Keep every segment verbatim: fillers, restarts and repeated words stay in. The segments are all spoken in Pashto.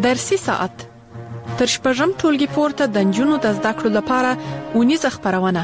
درسي ساعت تر شپږم ټولګي پورته د نجونو د زده کړو لپاره اونیزه خپرونه.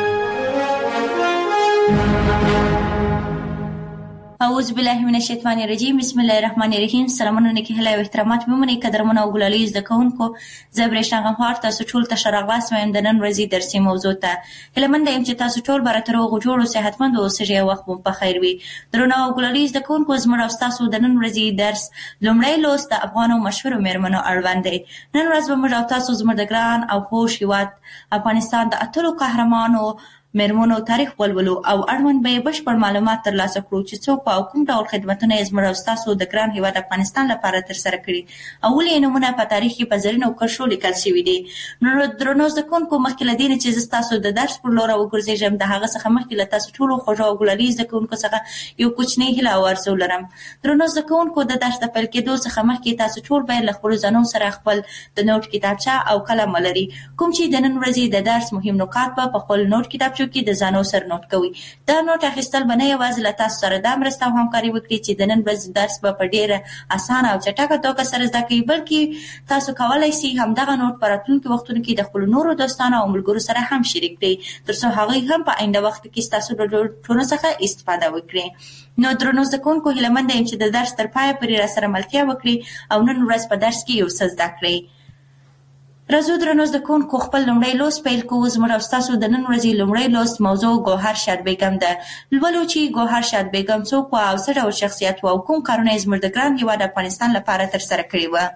اعوذ بالله من الشیطان الرجیم. بسم الله الرحمن الرحیم. سلامونه نیکی هلا او احترامات ممنې قدرمنه او ګلالي زده کوونکو، زه برېښنا غمخوار تاسو ټول ته ښه راغلاست وایم د نن ورځې درسي موضوع ته. هیله منده یم چې تاسو ټول به راته روغ جوړ او صحتمند اوسئ او وخت مو په خیر وي. درنو او ګلالي زده کوونکو، زموږ او ستاسو د نن ورځې درس لومړی لوست د افغانو مشهورو میرمنو اړوند دی. نن ورځ به موږ او تاسو زموږ د ګران او خوږ هېواد افغانستان د اتلو قهرمانو میرمنو تاریخ ولولو او اړوند به بشپړ معلومات ترلاسه کړو چې څوک او کوم ډول خدمتونه یې زموږ او ستاسو د ګران هېواد افغانستان لپاره ترسره کړي او ولې یې نومونه په تاریخ کې په زرینو کرښو لیکل شوي دي. نو درنو زده کوونکو، مخکې له دې نه چې زه ستاسو د درس پر لور وګرځېږم، د هغه څخه مخکې له تاسو ټولو خوږو او ګلالي زده کوونکو څخه یو کوچنی هیله او ارزو لرم. درنو زده کوونکو، د درس د پیل کېدو څخه مخکې تاسو ټول باید له خپلو ځانونو سره خپل د نوټ کتابچه او قلم ولري، کوم چې د نن ورځې د درس مهم نکات به په خپل نوټ کتابچو کې د ځانو سره نوٹ کوي. دا نوٹ اخیستل به نه یوازې له تاسو سره دا مرسته او همکاري وکړي چې د نن ورځې درس به په ډېره اسانه او چټکه توګه سره زده کوي، بلکې تاسو کولی شئ همدغه نوٹ په راتلونکي وختونو کې د خپلو نورو دوستانو او ملګرو سره هم شریک کړئ، تر څو هغوی هم په آینده وخت کې ستاسو له نوټونو څخه استفاده وکړي. نو درنو زده کوونکو، هیله منده یم چې د درس تر پایه پورې راسره ملتیا وکړي او نن ورځ په درس کې یو څه زده کړئ. راځو درنو زده کوونکو، خپل لومړی لوست پیل کوو. زموږ او ستاسو د نن ورځې لومړی لوست موضوع ګوهر شاد بیګم ده. لولو چې ګوهر شاد بیګم څوک وه او څه ډول شخصیت وه او کوم کارونه یې زموږ د ګران هېواد افغانستان لپاره ترسره کړي وه.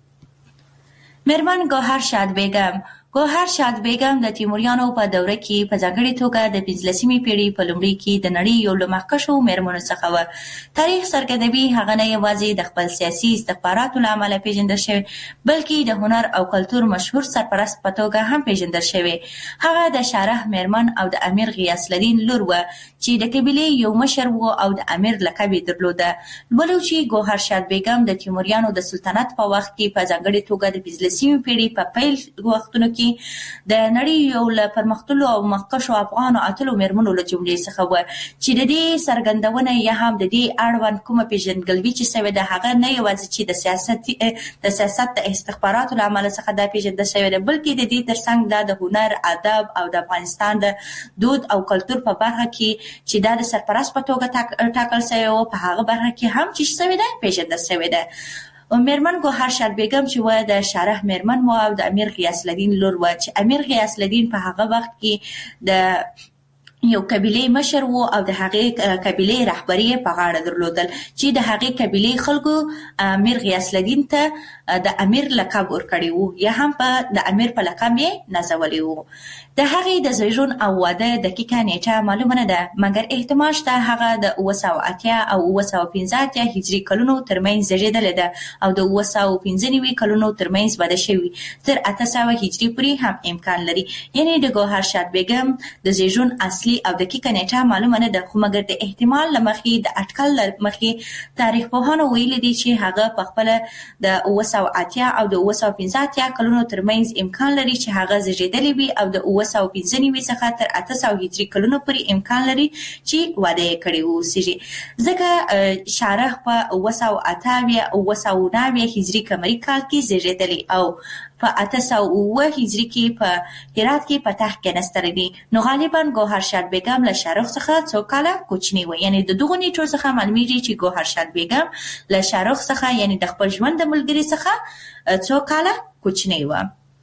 میرمن ګوهر شاد بیګم. ګوهر شاد بیګم د تیموریانو په دوره کې په ځانګړې توګه د پنځلسمې پېړۍ په لومړي کې د نړۍ یو له مخکښو میرمنو څخه وه. تاریخ څرګندوي هغه نه یوازې د خپل سیاسي استخباراتو له امله پېژندل شوې، بلکې د هنر او کلتور مشهور سرپرست په توګه هم پېژندل شوې. هغه د شاره میرمن او د امیر غیاث الدین لور وه چې د قبیلې یو مشر و او د امیر لقب یې درلوده. لولو چې ګوهر شاد بیګم د تیموریانو د سلطنت په وخت کې په ځانګړې توګه د پنځلسمې پېړۍ په پیل وختونو کې د نړۍ یو له پرمختللو او مخکښو افغانو اتلو میرمنو له جملې څخه وه چې د دې څرګندونه یا هم د دې اړوند کومه پېژندګلوي چې سوې ده، هغه نه یوازې چې د سیاست د سیاست د استخباراتو له امله څخه دا پېژندل شوې ده، بلکې د دې ترڅنګ دا د هنر، ادب او د افغانستان د دود او کلتور په برخه کې چې دا د سرپرست په توګه ټاکل شوی و، په هغه برخه کې هم چې شوې ده پېژندل شوې ده. میرمن ګوهر شاد بیګم چې وه د شاره میرمن وه او د امیر غیاث الدین لور وه چې امیر غیاث الدین په هغه وخت کې د یو قبیلې مشر و او د هغې قبیلې رهبري یې په غاړه درلودل چې د هغې قبیلې خلکو امیر غیاث الدین ته د امیر لقب ورکړی و یا هم په د امیر په لقب یې نازولی و. د هغې د زیږون او واده دقیقه نیټه معلومه نه ده، مګر احتمال شته هغه د اوه سوه اتیا او اوه سوه پنځه اتیا هجري کلونو ترمنځ زیږېدلې ده او د اوه سوه پنځه نوي کلونو ترمنځ واده شوي، تر اته سوه هجري پورې هم امکان لري. یعنې د ګوهر شاد بیګم د زیږون اصلي او دقیقه نیټه معلومه نه ده، خو مګر د احتمال له مخې د اټکل له مخې تاریخ پوهانو ویلي دي چې هغه پخپله د اوه سوه اتیا او د اوه سوه پنځه اتیا کلونو ترمنځ امکان لري چې هغه زیږېدلې وي او د اوه سوه پنځه نوي څخه تر اته سوه هجري کلونو پورې امکان لري چې واده یې کړی واوسېږي، ځکه شارح په اوه سوه اته اویا اوه سوه نهه اویا هجري قمري کال کې زیږېدلی او په اته سوه اوه هجري کې په هرات کې په تخت کېناستلی دي. نو غالبا ګوهر شاد بیګم له شارح څخه څو کاله کوچنی وه. یعنې د دغو نیټو څخه معلومیږي چې ګوهر شاد بیګم له شارح څخه یعنې د خپل ژوند د ملګري څخه څو کاله کوچنی وه.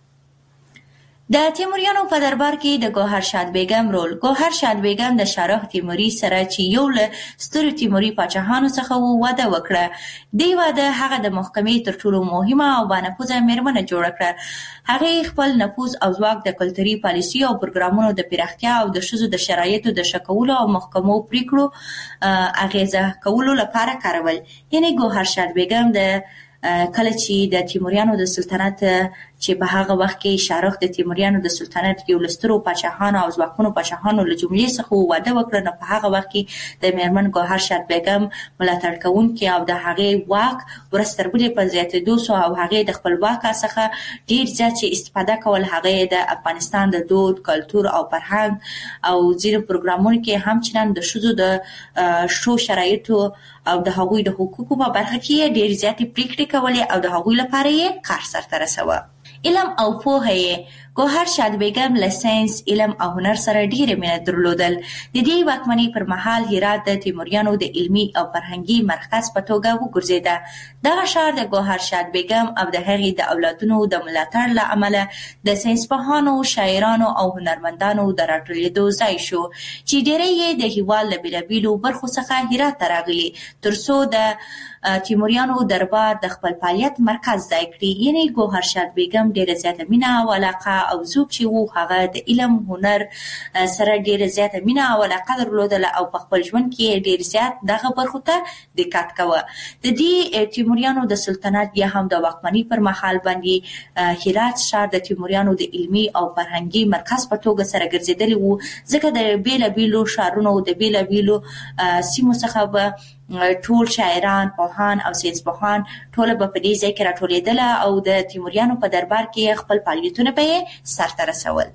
د تیموریانو په دربار کې د ګوهر شاد بیګم رول. ګوهر شاد بیګم د شارح تیموري سره چې یو له سترو تیموري پاچاهانو څخه و واده وکړه. دې واده هغه د محکمې تر ټولو مهمه او بانفوذه میرمنه جوړه کړه. هغې خپل نفوذ او ځواک د کلتوري پالیسي او پروګرامونو د پراختیا او د ښځو د شرایطو د ښه کولو او محکمو پریکړو اغیزه کولو لپاره کارول. یعنې ګوهر شاد بیګم د کله چې د تیموریانو د سلطنت چې په هغه وخت کې شاهرخ د تیموریانو د سلطنت یو لسترو پاچاهانو او ځواکمنو پاچاهانو له جملې څخه واده وکړ. نو په هغه وخت کې د میرمن ګوهر شاد بیګم ملاتړ کوونکي او د هغې واک ورځ تر بلې په زیاتېدو سو او هغې د خپل واک څخه ډېر زیات چې استفاده کول هغې د افغانستان د دود، کلتور او فرهنګ او ځینو پروګرامونو کې هم چنان د ښځو د شو شرایطو او د هغوی د حقوقو په برخه کې ډېر زیاتې پریکړې کولې او د هغوی لپاره یې کار سرته رسوه. علم او پوهه یې ګوهر شاد بیګم له ساینس، علم او هنر سره ډېره مینه درلودل. د دې واکمنۍ پر مهال هرات د تیموریانو د علمي او فرهنګي مرکز په توګه وګرځېده. دغه ښار د ګوهر شاد بیګم او د هغې د اولادونو د ملاتړ له امله د ساینسپوهانو، شاعرانو او هنرمندانو د راټولېدو ځای شو چې ډېری یې د هېواد له بېلابېلو برخو څخه هرات ته راغلي تر څو د تیموریانو دربار د خپل فعالیت مرکز ځای کړي. یعنې ګوهر شاد بیګم ډېره زیاته مینه او علاقه او ذوق چې وو هغه د علم، هنر سره ډېره زیاته مینه او علاقه درلودله او په خپل ژوند کې ډېر زیات دغه برخو ته دقت کوه. د دې تیموریانو د سلطنت یا هم د واکمنۍ پر مهال باندې هرات ښار د تیموریانو د علمي او فرهنګي مرکز په توګه سره ګرځېدلی وو، ځکه د بېلابېلو ښارونو د بېلابېلو سیمو څخه به ټول شاعران، پوهان او ساینسپوهان ټوله به په دې ځای کې راټولېدله او د تیموریانو په دربار کې خپل فعالیتونه به یې سرته رسول.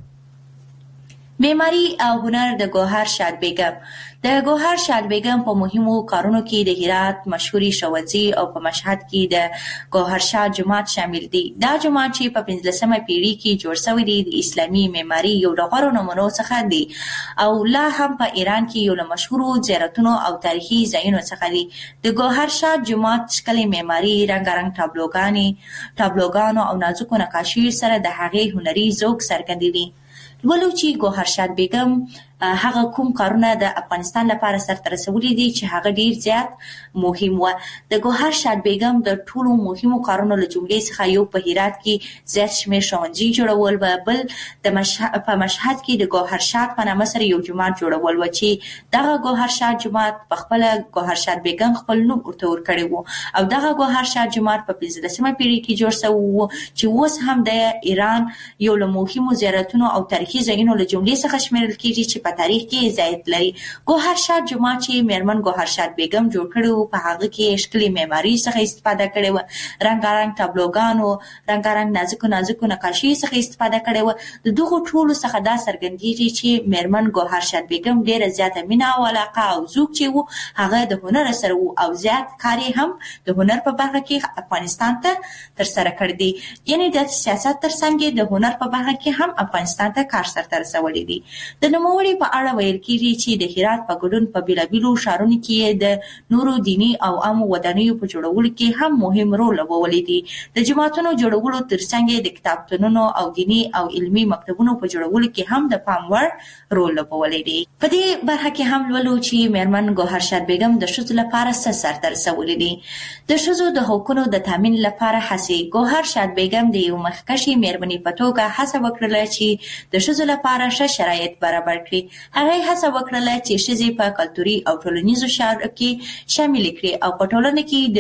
معماري او هنر د ګوهر شاد بیګم د ګوهر شاد بیګم په مهمو کارونو کې د هرات مشهوري ښوونځي او په مشهد کې د ګوهر شاد جومات شامل دي. دا جومات چې په پنځلسمه پیړۍ کې جوړ شوی دی د اسلامي معماري یو له غوره نمونو څخه دی او لا هم په ایران کې یو له مشهورو زیارتونو او تاریخي ځایونو څخه دی. د ګوهر شاد جومات ښکلې معماري، رنګارنګ ټابلوګانې ټابلوګانو او نازکو نقاشیو سره د هغې هنري ذوق څرګندوي. ولو چې ګوهر شاد بیګم هغه کوم کارونه د افغانستان لپاره سرته رسولي دي چې هغه ډیر زیات مهم و. د ګوهر شاد بیګم د ټولو مهمو کارونو له جملې څخه یو په هرات کې زیات شمېر ښوونځي جوړول و، بل د مشهد په مشهد کې د ګوهر شاد په نامه سره یو جومات جوړول و چې دغه ګوهر شاد جومات په خپله ګوهر شاد بیګم خپل نوم ورته ورکړی و او دغه ګوهر شاد جومات په پنځلسمه پیړۍ کې جوړ شوی و چې اوس هم د ایران یو له مهمو زیارتونو او تاریخي ځایونو له جملې څخه شمېرل کېږي چې په تاریخ کې ځای لري. ګوهر شاد جومات چې میرمن ګوهر شاد بیګم جوړ کړی و په هغه کې ښکلې معماري څخه استفاده کړې وه، رنګارنګ ټابلوګانو، رنګارنګ نازکو نازکو نقاشي څخه استفاده کړې وه. د دغو ټولو څخه دا څرګندېږي چې میرمن ګوهر شاد بیګم ډېره زیاته مینه او علاقه او ذوق چې و هغه د هنر سره و او زیات کار یې هم د هنر په برخه کې افغانستان ته ترسره کړی دی. یعنې د سیاست تر څنګ د هنر په برخه کې هم افغانستان ته کار سرته رسولی دی. د نوموړي په اړه ویل کېږي چې د هرات په ګډون په بېلابېلو ښارونو کې د نورو دیني او عامو ودانیو په جوړولو کې هم مهم رول لوبولی دی. د جوماتونو جوړولو ترڅنګ د کتابتونونو او دیني او علمي مکتبونو په جوړولو کې هم د پام وړ رول لوبولی دی. په دې برخه کې هم لولو چې میرمن ګوهر شاد بیګم د ښځو لپاره څه سرته رسولی دي. د ښځو د حقونو د تامین لپاره هڅې. ګوهر شاد بیګم د یو مخکښې میرمنې په توګه هڅه وکړله چې د ښځو لپاره ښه شرایط برابر کړي. هغه هڅه وکړله چې ښځې په کلتوري او ټولنیزو چارو کې شامل کړي او په ټولنه کې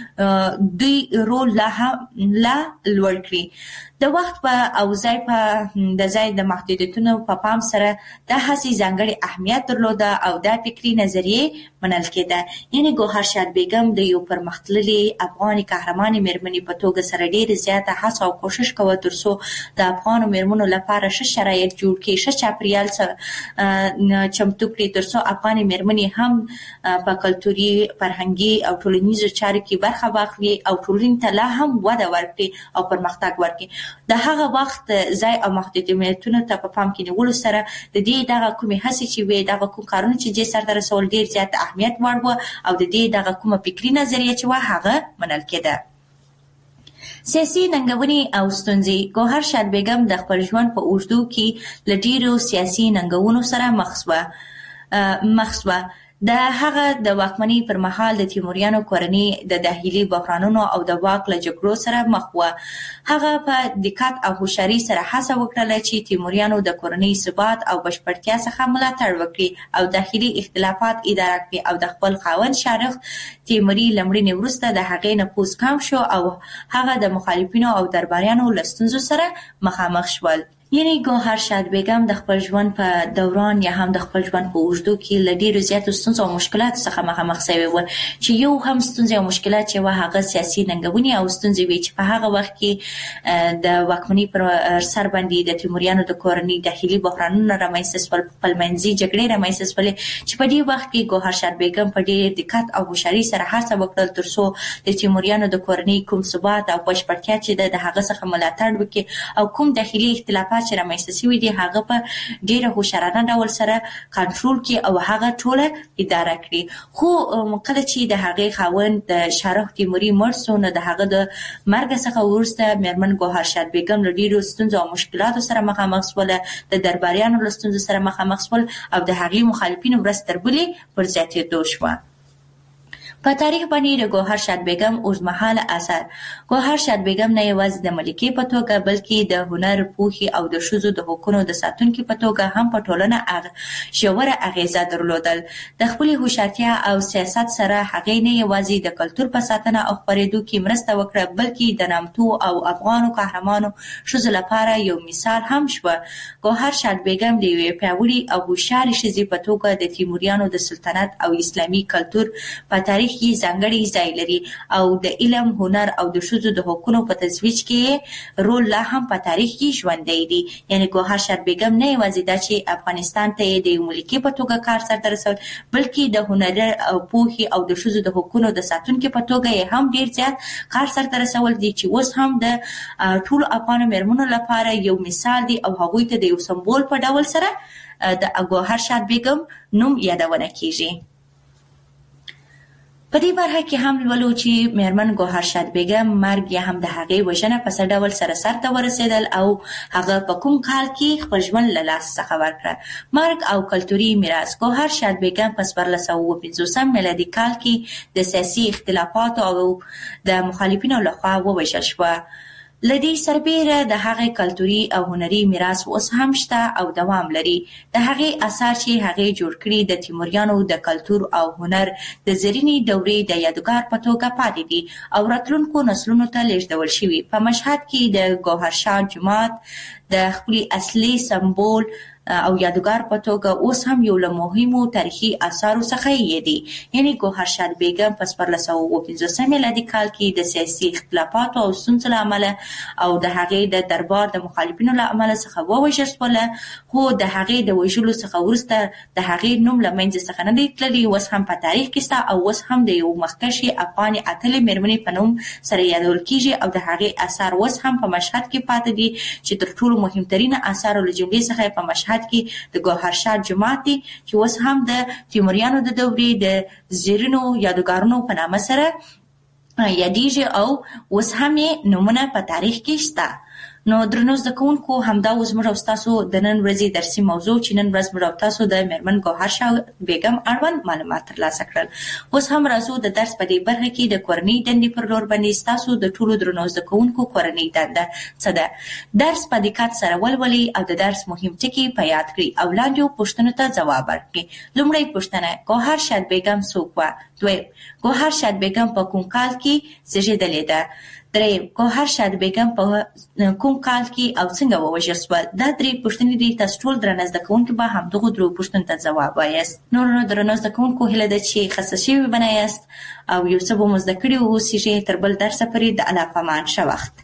د دوی رول لا هم لا لوړ کړي. د وخت په او ځای په د ځای د محدودیتونو په پام سره دا هڅې ځانګړې اهمیت درلوده او دا فکري نظریې منل کېده. یعنې ګوهر شاد بیګم د یو پرمختللې افغاني قهرمانې میرمنې په توګه سره ډېرې زیاته هڅه او کوشش کوه تر څو د افغانو میرمنو لپاره ښه شرایط جوړ کړي، ښه چاپېریال چمتو کړي تر څو افغاني میرمنې هم په کلتوري، فرهنګي او ټولنیزو چارو کې برخه واخلي او ټولنې ته لا هم وده ورکړي او پرمختګ ورکړي. د هغه وخت ځای او محدودیتونو ته په پام کې نیولو سره د دې دغه کومې هڅې چې وې دغه کوم کارونه چې دې سرته رسول ډېر زیات اهمیت وړ وه او د دې دغه کومه فکري نظریه چې وه هغه منل کېده. سیاسي ننګونې او ستونزې. ګوهر شاد بیګم د خپل ژوند په اوږدو کې له ډېرو سیاسي ننګونو سره مخ شوه. مخ شوه د هغه د واکمنۍ پر مهال د تیموریانو کورنۍ د داخلي بحرانونو او د واک له جګړو سره مخ و. هغه په دقت او هوښیارۍ سره هڅه وکړه چې تیموریانو د کورنۍ ثبات او بشپړتیا څخه ملاتړ وکړي او داخلي اختلافات اداره کړي او د خپل خاوند شارخ تیموري لمړینې وروسته د هغې نفوذ کم شو او هغه د مخالفینو او درباریانو له ستونزو سره مخامخ شول. یعنی ګوهرشاد بیګم د خپل ژوند په دوران یا هم د خپل ژوند په اوږدو کې له ډېرو زیاتو ستونزو او مشکلاتو څخه مخامخ شوې وه چې یو هم ستونزې او مشکلات چې وه هغه سیاسي ننګونې او ستونزې وې چې په هغه وخت کې د واکمنۍ پر سر باندې د تیموریانو د کورنۍ داخلي بحرانونه رامنځته شول، خپلمنځي جګړې رامنځته شولې چې په دې وخت کې ګوهرشاد بیګم په ډېر دقت او هوښیارۍ سره هڅه وکړل تر څو د تیموریانو د کورنۍ کوم ثبات او بشپړتیا چې ده د هغه څخه ملاتړ وکړي او کوم داخلي اختلافات چې رامنځته شوي دي هغه په ډېره هوښیارانه ډول سره کنټرول کړي او هغه ټوله اداره کړي. خو کله چې د هغې خاوند د شارخ تیموري مړ شو نو د هغه د مرګ څخه وروسته میرمن ګوهرشاد بیګم له ډېرو ستونزو او مشکلاتو سره مخامخ شوله، د درباریانو له ستونزو سره مخامخ شول او د هغې مخالفینو ورځ تر بلې پر زیاتېدو شوه. په تاریخ باندې د ګوهرشاد بیګم اوږدمهاله اثر. ګوهرشاد بیګم نه یوازې د ملکې په توګه بلکې د هنر، پوهې او د ښځو د حقونو د ساتونکي په توګه هم په ټولنه ژوره اغیزه درلودل. د خپلې هوښیارتیا او سیاست سره هغې نه یوازې د کلتور په ساتنه او خپرېدو کې مرسته وکړه بلکې د نامتو او افغانو قهرمانو ښځو لپاره یو مثال هم شوه. ګوهرشاد بیګم د یوې پیاوړې او هوښیارې ښځې په توګه د تیموریانو د سلطنت او اسلامي کلتور په تاریخ کې ځانګړی ځای لري او د علم، هنر او د ښځو د حقونو په ترویج کې رول لا هم په تاریخ کې ژوندی دی. یعنی ګوهرشاد بیګم نه یوازې دا چې افغانستان ته یې د یو ملکې په توګه کار سرته رسول بلکې د هنر او پوهې او د ښځو د حقونو د ساتونکي په توګه یې هم ډېر زیات کار سرته رسول دي چې اوس هم د ټولو افغانو میرمنو لپاره یو مثال دی او هغوی ته د یو سمبول په ډول سره د ګوهرشاد بیګم نوم یادونه کیږي. په دې برخه کې هم لولو چې میرمن ګوهرشاد بیګم مرګ یا هم د هغې وژنه په څه ډول سره سرته ورسېدل او هغه په کوم کال کې خپل ژوند له لاسه څخه ورکړه. مرګ او کلتوري میراث. ګوهرشاد بیګم په څوارلس سوه اووه پنځوسم میلادي کال کې د سیاسي اختلافاتو او د مخالفینو لخوا ووژل شوه. له دې سربیره د هغې کلتوري او هنري میراث اوس هم شته او دوام لري. د هغې اثار چې هغې جوړ کړي د تیموریانو د کلتور او هنر د زرینې دورې د یادګار په توګه پاتې دي او راتلونکو نسلونو ته لیږدول شوي. په مشهد کې د ګوهرشاد جومات د خپلې اصلي سمبول او یادګار په توګه اوس هم یو له مهمو تاریخي اثارو څخه یې دي. یعنی ګوهرشاد بیګم په څوارلس سوه اووه پنځوسم میلادي کال کې د سیاسي اختلافاتو او ستونزو له امله او د هغې د دربار د مخالفینو له امله څخه ووژل شوله، خو د هغې د وژلو څخه وروسته د هغې نوم له منځه څخه نه دی تللی، اوس هم په تاریخ کې شته او اوس هم د یو مخکښې افغانې اتلې میرمنې په نوم سره یادول کیږي او د هغې اثار اوس هم په مشهد کې پاتې دي چې تر ټولو مهمترینه اثارو له جملې څخه په مشهد کې د ګوهرشاد جومات دی چې اوس هم د تیموریانو د دورې د زیرینو یادګارونو په نامه سره یادیږي او اوس هم یې نومونه په تاریخ کې شته. نو درنو زده کوونکو همدا اوس موږ او ستاسو د نن ورځې درسي موضوع چې نن ورځ موږ او تاسو د میرمن ګوهرشاد بیګم اړوند معلومات ترلاسه کړل. اوس هم راځو د درس په دې برخه کې د کورنۍ دندې پر لور باندې ستاسو د ټولو درنو زده کوونکو کورنۍ دنده څه ده. درس په دقت سره ولولئ او د درس مهم ټکي په یاد کړئ او لاندې پوښتنو ته ځواب ورکړئ. لومړی پوښتنه: ګوهرشاد بیګم څوک وه؟ دویم: ګوهرشاد بیګم په کوم کال کې زیږېدلې ده؟ دریم: ګوهرشاد بیګم په کوم کال کې او څنګه ووژل شوه؟ دا درې پوښتنې دي. تاسو ټول درنه زده کوونکي به همدغو درو پوښتنو ته ځواب وایاست. نور نو درنو زده کوونکو هیله ده چې خسته شوي به نه یاست او یو څه به مو زده کړي واوسیږئ. تر بل درسه پورې د الله په امان. ښه وخت.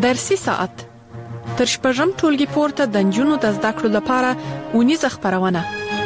درسي ساعت تر شپږم ټولګي پورته د نجونو د زده کړو لپاره اونیزه خپرونه.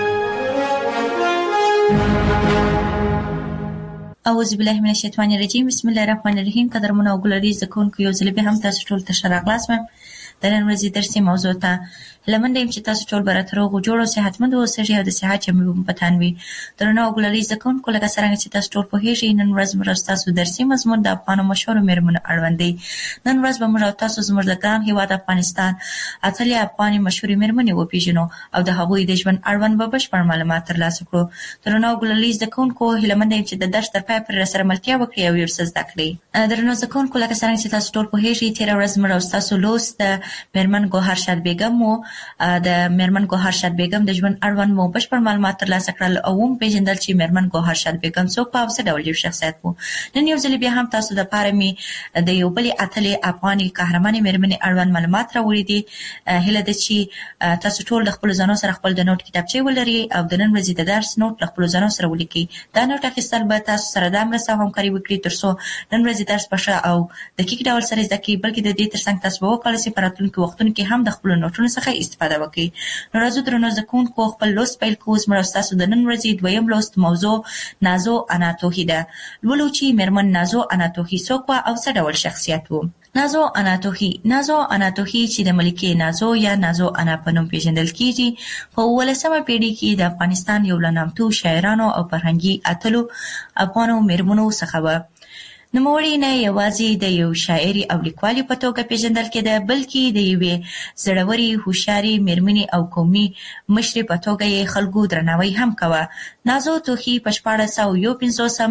اعوذ بالله من الشیطان الرجیم. بسم الله الرحمن الرحیم. قدرمن او ګلری زکونکو یو ځل به هم تاسو ټول ته شراغلاس مې د نن ورځې درسي موضوع ته لمنډم چې تاسو ټول براتر او جوړ او صحتمند اوسئ او د صحت چمې په تانوي درنو او ګلری زکونکو لکه څنګه چې تاسو ټول په هیڅ نن ورځ مرسته تاسو درسي مضمون د افغان مشهور مېرمنو اړوند دی. نن ورځ به موږ تاسو زموږ د ګران هیواد افغانستان اتلې افغاني مشهور مېرمنې وپیژنو او د هغوی د ژوند اړوند به بشپړ معلومات ترلاسه کړو. درنو او ګلری زکونکو لمنډم چې د درس تر پای پر سره ملتیا وکړي او یو څه زده کړئ. درنو زکونکو لکه څنګه چې تاسو ټول په هیڅ تیر ورځ موږ تاسو لوست مېرمن ګوهر شاد بیگم مو د مېرمن ګوهر شاد بیگم د ژوند اړوند مو بشپړ معلومات ترلاسه کړل او هم پیژندل چې مېرمن ګوهر شاد بیگم څوک په اوسه ډول یو شخصیت وو. نن یو ځل بیا هم تاسو د پاره می د یو بل اتلې افغاني قهرمانې مېرمنې اړوند معلومات راوړي دي. هله د چې تاسو ټول د خپل ځانو سره خپل د نوٹ کتابچې ولري او د نن ورځې د درس نوٹ خپل ځانو سره ولیکي. دا نوٹ اخیستل به تاسو سره د امر سره همکاري وکړي ترڅو نن ورځې درس پښه او دقیق ډول سره زده کړئ، بلکې د دې ترڅنګ تاسو به وکړئ چې په راتلونکي وختونو کې هم د خپل نوټونو څخه استفاده وکړئ. نو راځو درنو زکونکو خپل لوست پیل کوو. زموږ تاسو د نن ورځې دویم لوست موضوع نازو انا توحید ده. لولو چې مېرمن نازو انا توحید څوک او څه ډول شخصیت وو. نازو انا توحید نازو انا توحید چې د ملکه نازو یا نازو انا په نوم پیژندل کیږي په ولسمه پیړۍ کې د افغانستان یو لنامتو شاعرانو او فرهنګي اتلو افغانو مېرمنو څخه و. نوموړې نه یوازې د یو شاعري او لیکوالې په توګه پیژندل کېده، بلکې د یوې زړورې هوښیارې مېرمنې او قومي مشرې په توګه یې خلکو درناوی هم کوه. نازو توحید په شپاړس سوه یو پنځوسم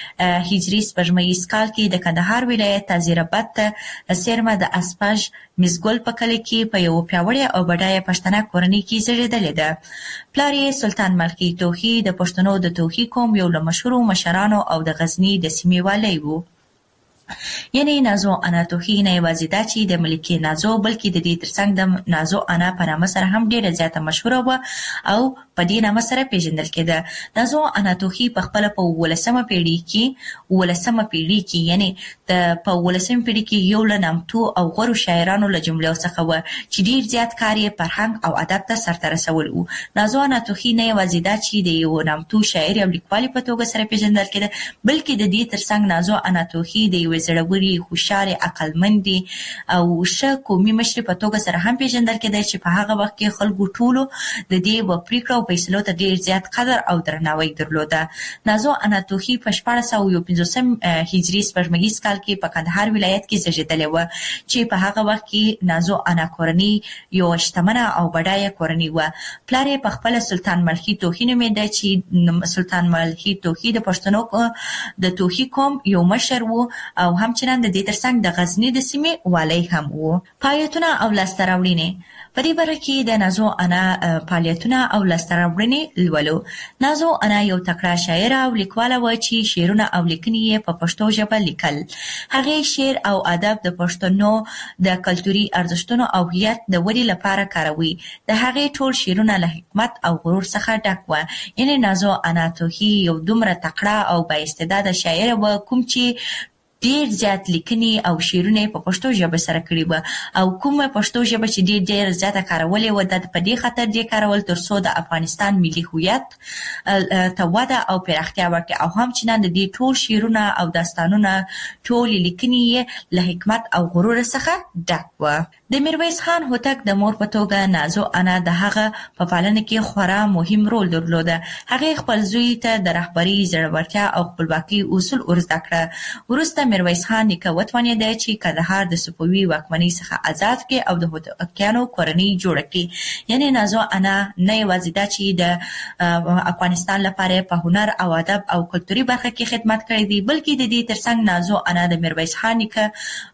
هجري سپوږمیز کال کې د کندهار ولایت تازیراباد ته څیرمه د اسپاژ مزګل په کلي کې په یو پیاوړې او بډایه پښتنه کورنۍ کې زیږېدلې ده. پلار یې سلطان ملخي توحید د پښتنو د توحید قوم یو له مشهورو مشرانو او د غزني د سیمې والی و. یعنی نازو انا توحید نه یوازې دا چې د ملکې نازو بلکې د دې ترڅنګ د نازو انا په نامه سره هم ډیره زیاته مشهوره وه او په دې نامه سره پیژندل کېده. نازو انا توحید په خپله په ولسمه پیړۍ کې ولسمه پیړۍ کې یعنی د په ولسمه پیړۍ کې یو له نامتو او غوره شاعرانو له جملې څخه وه چې ډیر زیات کار یې فرهنګ او ادب ته سرته رسول و. نازو انا توحید نه یوازې دا چې د یو نامتو شاعر او لیکوالې په توګه سره پیژندل کېده، بلکې د دې ترڅنګ نازو انا توحید د یوې زړورې هوښیارې عقلمندې او ښه قومي مشرې په توګه سره هم پیژندل کېده چې په هغه وخت کې خلکو ټولو د دې په پریکړو او فیصلو ته ډیر زیات قدر او درناوی درلوده. نازو انا توحید په شپاړس سوه یو پنځوسم هجري سپوږمیز کال کې په کندهار ولایت کې زیږېدلې وه چې په هغه وخت کې نازو انا کورنۍ یو شتمنه او بډایه کورنۍ وه. پلار یې په خپله سلطان ملخي توحید نومېده چې سلطان ملخي توحید د پښتنو د توحید قوم یو مشر و او همچنان د دې ترڅنګ د غزني د سیمې والی هم و. فعالیتونه او لاسته راوړنې په دې برخه کې د نازو انا فعالیتونه او لاسته راوړنې لولو. نازو انا یو تکړه شاعره او لیکواله وه چې شعرونه او لیکنې یې په پښتو ژبه لیکل. هغې شعر او ادب د پښتنو د کلتوري ارزښتونو او هویت د ودې لپاره کاروي. د هغې ټول شعرونه له حکمت او غرور څخه ډک وه. یعنې نازو انا توحید یو دومره تکړه او بااستعداده شاعره وه کوم چې ډیر زیات لیکنې او شعرونه په پښتو ژبه سره کړي وه او کومه پښتو ژبه چې ډیر ډیر زیاته کارولې وه د په دې خاطر دې کارول ترڅو د افغانستان ملي هویت ته وده او پراختیا ورکړي او همچنان د دې ټول شعرونه او داستانونه ټولې لیکنې له حکمت او غرور څخه ډک وه. د میرویس خان هوتک د مور په توګه نازو انا د هغه په پالنه کې خورا مهم رول درلوده. هغې خپل زوی ته د رهبرۍ زړورتیا او خپلواکۍ اصول ور زده کړه. وروسته میرویس خان نیکه وتوانېده چې کندهار د صفوي واکمنۍ څخه آزاد کړي او د هوتکیانو کورنۍ جوړه کړي. یعنې نازو انا نه یوازې دا چې د افغانستان لپاره په هنر او ادب او کلتوري برخه کې خدمت کړی دی، بلکې د دې ترڅنګ نازو انا د میرویس خان نیکه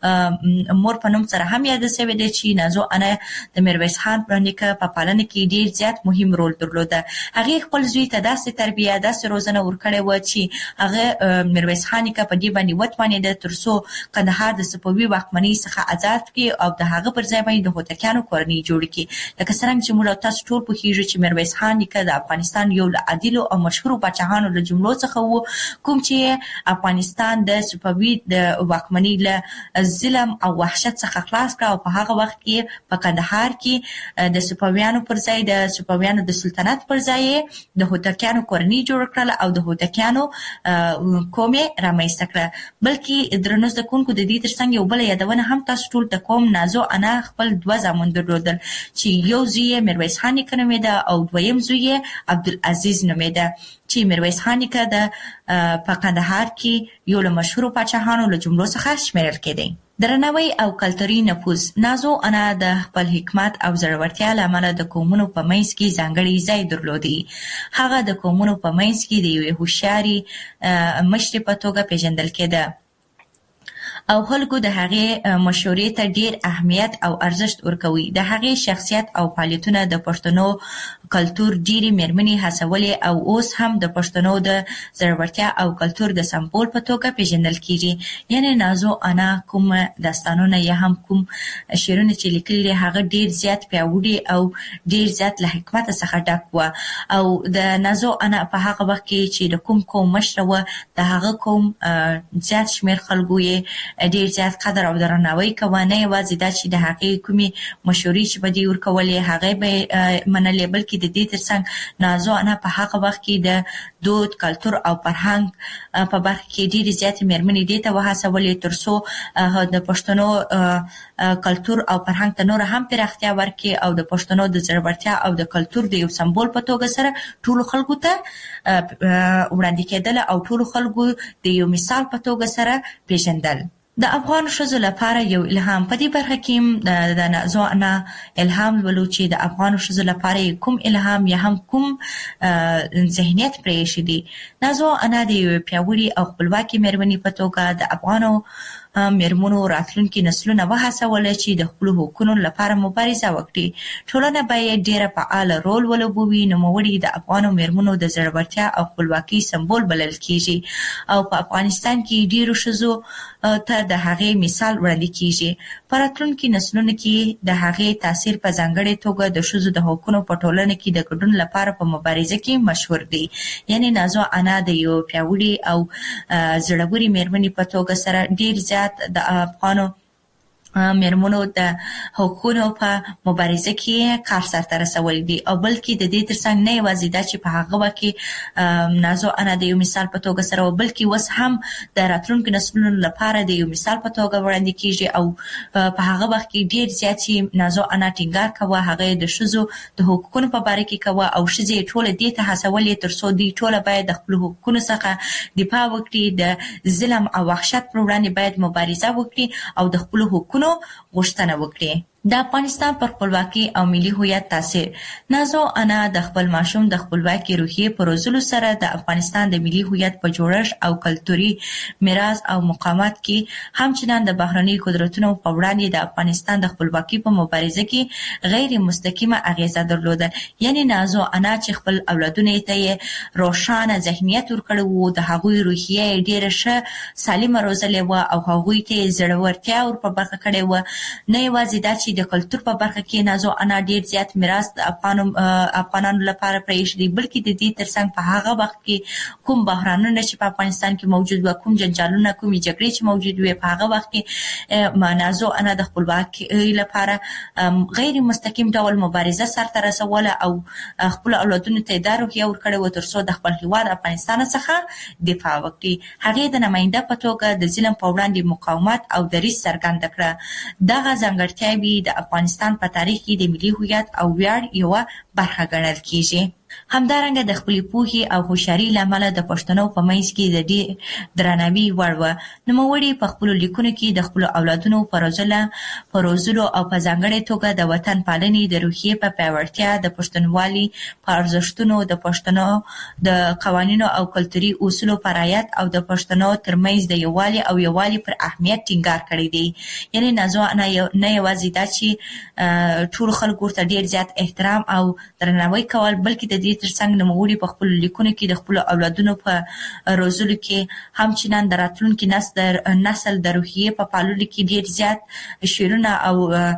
مور په نوم سره هم یاد شوې ده چې نازو انا د میرویس خان نیکه په پالنه کې ډیر زیات مهم رول درلوده. هغې خپل زوی ته داسې تربیه داسې روزنه ورکړې وه چې هغه میرویس خان نیکه په دې باندې وتوانېده ده ترڅو کندهار د صفوي واکمنۍ څخه آزاد کړي او د هغه پر ځای باندې د هوتکیانو کورنۍ جوړ کړي. لکه څنګه چې موږ تاسو ټول پوهیږو چې میرویس خان نیکه د افغانستان یو له عادلو او مشهورو پاچاهانو له جملو څخه وو، کوم چې افغانستان د صفوي د واکمنۍ له ظلم او وحشت څخه خلاص کړ او په هغه وخت کې په کندهار کې د صفویانو پر ځای د صفویانو د سلطنت پر ځای د هوتکیانو کورنۍ جوړ کړل او د هوتکیانو قوم رامنځته کړ. بلکې درنو زده کوونکو د دې ترڅنګ یو بل یادونه هم تاسو ټول ته کوم. نازو انا خپل دوه زامن درلودل چې یو زوی میرویس خان نیکه نومېده او دویم زوی عبدالعزیز نومېده چې میرویس خان نیکه د په کندهار کې یو له مشهورو پاچاهانو له جملو څخه شمیرل کېدی. درناوی او کلتوري نفوذ. نازو انا د خپل حکمت او زړورتیا له امله د قومونو په منځ کې ځانګړی ځای درلودی. هغه د قومونو په منځ کې د یوې هوښیارې مشرې په توګه پیژندل کېده او خلکو د هغې مشورې ته ډیر اهمیت او ارزښت ورکوي. د هغې شخصیت او فعالیتونه د پښتنو کلتور ډیرې میرمنې هڅولې او اوس هم د پښتنو د زړورتیا او کلتور د سمبول په توګه پیژندل کیږي. یعنی نازو انا کوم داستانونه یا هم کوم شعرونه چې لیکلي هغه ډیر زیات پیاوړي او ډیر زیات له حکمت څخه ډک و او د نازو انا په هغه وخت کې چې د کوم قوم مشره و د هغه قوم زیات شمیر خلکو یې ډیر زیات قدر او درناوی کوي. نه یوازې دا چې د هغې کومې مشورې چې به دې ورکولې هغې به منلې، بلکې د دې ترڅنګ نازو انا په هغه وخت کې د دود، کلتور او فرهنګ په برخه کې ډېرې زیاتې مېرمنې دې ته وهڅولې تر څو د پښتنو کلتور او فرهنګ ته نور هم پراختیا ورکړي او د پښتنو د زړورتیا او د کلتور د یو سمبول په توګه سره ټولو خلکو ته وړاندې کېدل او ټولو خلکو د یو مثال په توګه سره پیژندل. د افغان ښځو لپاره یو الهام. په دې برخه کې د نازو انا الهام ولو چې د افغان ښځو لپاره کوم الهام یا هم کوم ذهنیت پرېښی دی. نازو انا د یو پیاوړي او خپلواکي مېرمنې په توګه د افغانو مېرمنو راتلونکي نسلونه وهڅول چې د خپلو حقونو لپاره مبارزه وکړي. ټولنه باید ډېره فعاله رول ولوبوي. نوموړي د افغانو مېرمنو د زړورتیا او خپلواکۍ سمبول بلل کیږي او په افغانستان کې ډېرو ښځو ته د هغې مثال وړاندې کیږي. په راتلونکي نسلونو کې د هغې تاثیر په ځانګړې توګه د ښځو د حقونو په ټولنه کې د ګډون لپاره په مبارزه کې مشهور دی. یعنی نازو انا د یو پیاوړي او زړورې مېرمنې په توګه سره ډېر زیات د افغانو مېرمنو د حقونو په مبارزه کې کار سرته رسولی دی او بلکې د دې ترڅنګ نه یوازې دا چې په هغه وخت کې نازو انا د یو مثال په توګه سره بلکې اوس هم د راتلونکو نسلونو لپاره د یو مثال په توګه وړاندې کیږي او په هغه وخت کې ډېر زیات چې نازو انا ټینګار کوه هغه د ښځو د حقوقو په باره کې کوه او ښځې ټوله دې ته هڅولې تر څو دوی ټوله باید د خپلو حقوقو څخه دفاع وکړي، د ظلم او وحشت پر وړاندې باید مبارزه وکړي او د خپلو حقوقو غوښتنه وکړي. د افغانستان پر خپلواکۍ او ملي هویت تاثیر. نازو انا د خپل ماشوم د خپلواکۍ روحیې په روزلو سره د افغانستان د ملي هویت په جوړښت او کلتوري میراث او مقاومت کې همچنان د بهرني قدرتونو په وړاندې د افغانستان د خپلواکۍ په مبارزه کې غیر مستقیمه اغیزه درلوده. یعنی نازو انا چې خپل اولادونو ته یې روښانه ذهنیت ورکړی و، د هغوی روحیه ډېره ښه سالمه روزلې وه او هغوی ته یې زړورتیا ور په برخه کړې وه. نه یوازې دا چې د کلتور په برخه کې نازو انا ډیر زیات میراث د افغانو افغانانو لپاره پرېښی دی، بلکې د دې ترڅنګ په هغه وخت کې کوم بحرانونه چې په افغانستان کې موجود و، کوم جنجالونه، کومې جګړې چې موجود وي، په هغه وخت کې نازو انا د خپلواکۍ لپاره غیر مستقیم ډول مبارزه سرته رسوله او خپل اولادونو ته دا روحیه ورکړې وه تر څو د خپل هېواد افغانستان څخه دفاع وکړي. هغې د نماینده په توګه د ظلم په وړاندې مقاومت او دریځ څرګنده کړه. دغه ځانګړتیاوې د افغانستان په تاریخ کې د ملي هویت او ویاړ یوه برخه ګڼل کیږي. همدارنګه د خپلې پوهې او هوښیارۍ له امله د پښتنو په منځ کې د ډېر درناوي وړ وه. نوموړي په خپلو لیکنو کې د خپلو اولادونو په روزله په روزلو او په ځانګړې توګه د وطن پالنې د روحیې په پیاوړتیا، د پښتونولي په ارزښتونو، د پښتنو د قوانینو او کلتوري اصولو په رعایت او د پښتنو ترمنځ د یووالي او یووالي پر اهمیت ټینګار کړی دی. یعنې نازو انا نه یوازې دا چې ټولو خلکو ورته ډېر زیات احترام او درناوی کول، بلکې د دې دې ترڅنګ نوموړي په خپل لیکونو کې د خپل اولادونو په روزلو کې هم چې نن راتلونکي نسل نسل د روحیې په پاللو کې ډېر زیات شعرونه او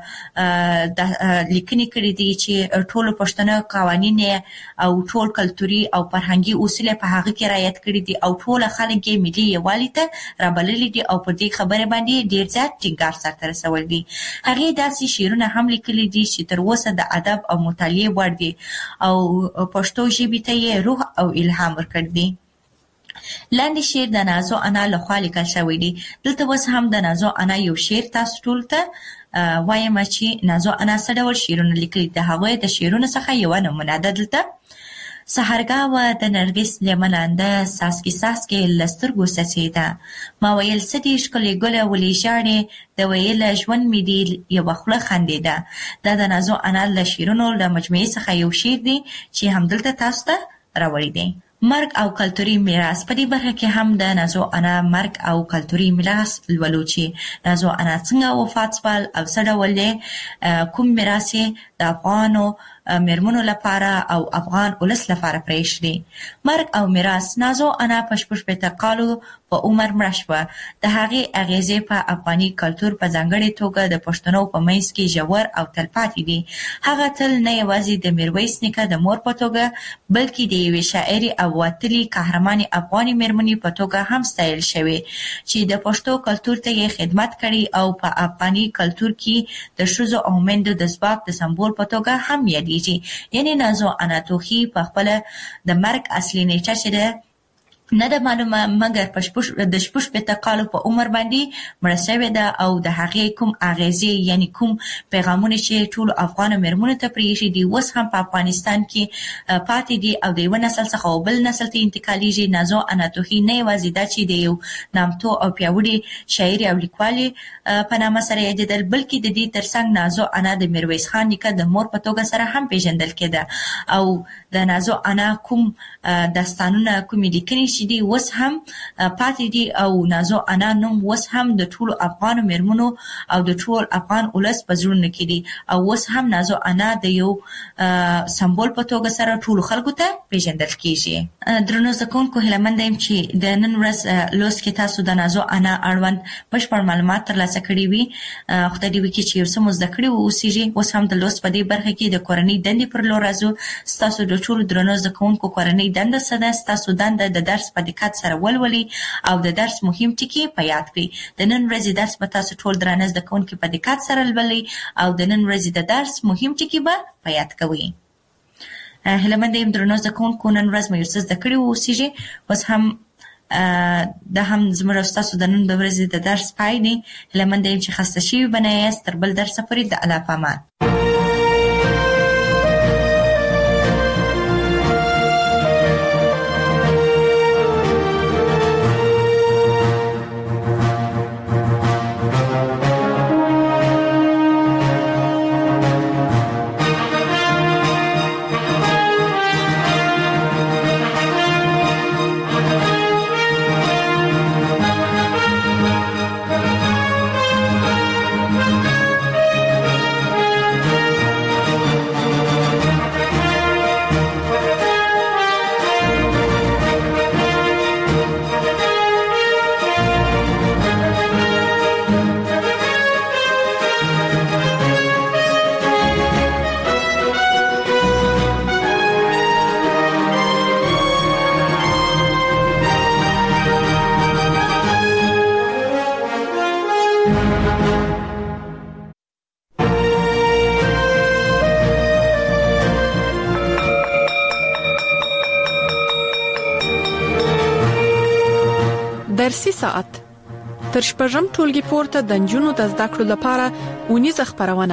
د لیکنې کړي دي چې ټول پښتنو قوانین او ټول کلتوري او فرهنګي اصول په هغه کې رعایت کړي دي او ټول خلک یې ملي یووالي ته رابللي دي او په دې خبره باندې ډېر زیات ټینګار سره رسول دي. هغه داسې شعرونه هم لیکلي دي چې تر اوسه د ادب او مطالعې وړ دي او پښتو ژبې ته یې روح او الهام ورکړ دي. لاندې شعر د نازو انا لخوا لیکل شوی دی. دلته اوس هم د نازو انا یو شعر تاسو ټول ته وایم چې نازو انا څه ډول شعرونه لیکلي. د هغوی د شعرونو څخه یوه نمونه ده دلته. سحرګاوه د نرګس لمنانده ساسکی ساسکی لسترګو سسیده ما ویل څه دې ښکلې ګله ولې ژاړې د ویله ژوند مې دې یوه خوله خندېده. دا د نازو انا له شعرونو له مجموعې څخه یو شعر دی چې همدلته تاسو ته راوړی دی. مرګ او کلتوري میراث. په دې برخه کې هم د نازو انا مرګ او کلتوري میراث لولو چې نازو انا څنګه وفات شول او څه ډول دی کوم میراث د افغانو میرمنو لپاره او افغان ولس لپاره پرېښ دی. مرګ او میراث. نازو انا په شپږ شپېته کالو په عمر مړه شوه. د هغې اغیزې په افغاني کلتور په ځانګړې توګه د پښتنو په منځ کې ژور او تلپاتې دي. هغه تل نه یوازې د میرویس نیکه د مور په توګه بلکې د یوې شاعرې او وتلې قهرمانې افغاني میرمنې په توګه هم ستایل شوې چې د پښتو کلتور ته یې خدمت کړی او په افغاني کلتور کې د ښځو او میندو د ځواک د سمبول په توګه هم یادېږي. یعنی نازو انا توخی په خپله د مرګ اصلي نیټه چې ده نه ده معلومه مګر په د شپږ شپېته کالو په عمر باندې مړه شوې ده او د هغې کوم اغیزې یعنی کوم پیغامونه چې ټولو افغانو میرمنو ته پرېښي دي اوس هم په افغانستان کې پاتې دي او د یوه نسل څخه او بل نسل ته انتقالیږي. نازو انا توخی نه یوازې دا چې د یو نامتو او پیاوړي شاعرې او لیکوالې په نامه سره یادېدل بلکې د دې ترڅنګ نازو انا د میرویس خان نیکه د مور په توګه سره هم پیژندل کېده او د نازو انا کوم داستانونه کومې لیکنې چې دي اوس هم پاتې دي او نازو انا نوم اوس هم د ټولو افغانو میرمنو او د ټول افغان ولس په زړونو کې دي او اوس هم نازو انا د یو سمبول په توګه سره ټولو خلکو ته پیژندل کېږي. درنو زده کوونکو هیله منده یم چې د نن ورځ لوست کې تاسو د نازو انا اړوند بشپړ معلومات ترلاسه کړي وي. خدای دې وکړي چې یو څه مو زده کړي واوسیږي. اوس هم د لوست په دې برخه کې د کورنۍ دندې پر لور راځو. ستاسو د ټولو درنو زده کوونکو کورنۍ دنده څه ده؟ ستاسو دنده د درس په دقت سره ولولئ او د درس مهم ټکي په یاد کړئ. د نن ورځې درس به تاسو ټول درانه زده کوونکي په دقت سره لولئ او د نن ورځې د درس مهم ټکي به په یاد کوئ. هیله منده یم درنو زده کوونکو نن ورځ مو یو څه زده کړي واوسیږي. اوس هم دا هم زموږ او ستاسو د نن د ورځې د درس پای دی. هیله منده یم چې خسته شوي به نه یاست. تر بل درسه پورې د الله په امان. درسي ساعت تر شپږم ټولګي پورته د نجونو د زده کړو لپاره اونیزه خبرونه.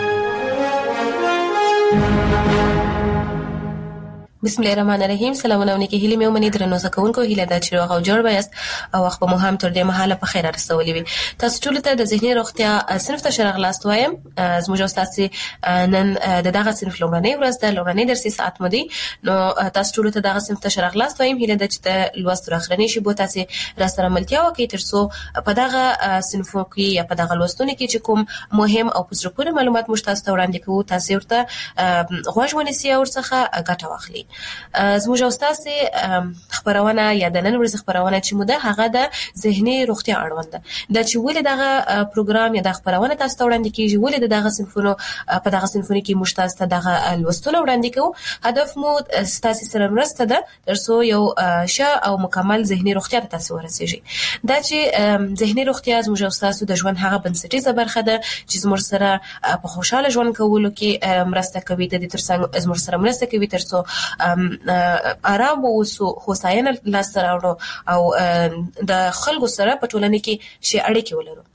بسم الله الرحمن الرحیم. سلامونه ونکي هلي مې ومني درنو زکونکو هله د چیرغه او جوړ بیاست او وخت په مهم تر دې مهاله په خیر رسولې وي. تاسو ټول ته د ذهني روغتیا صنف ته شرغ لاست وایم. زموږ استاد نن د دغه صنف لومړنۍ ورځ د لومړنۍ درسي ساعت مدي نو تاسو ټول ته دغه صنف ته شرغ لاست وایم. هله د چې د لوست راخرنی شي بو تاسو را سره ملتیا وکړئ ترڅو په دغه صنفو کې یا په دغه لوستونو کې چې کوم مهم او پوره معلومات مشتاق تاسو وړاندې کوو تاسو ورته غوښ ونیسئ او څخه ګټه واخلئ. زموږ استاد خبرونه یا د نن ورځ خبرونه چې موده هغه د ذهني روغتیا اړوند ده د چې ولې دغه پروګرام یا د خبرونه تاسو ته وړاندې کیږي ولې دغه صنفونو په دغه صنفونو کې مشتاز ته دغه لوستونه وړاندې کوو هدف مو تاسو سره مرسته ده ترڅو یو ښه او مکمل ذهني روغتیا ته تاسو ورسیږي دا چې ذهني روغتیا زموږ استاد د ژوند هغه بنسټیزه برخه ده چې زموږ سره په خوشاله ژوند کولو کې مرسته کوي د دې ترڅنګ زموږ سره مرسته کوي ترڅو آرام اوسو هوساینه لاسته راوړو او د خلکو سره په ټولنه کې شي اړیکې ولرو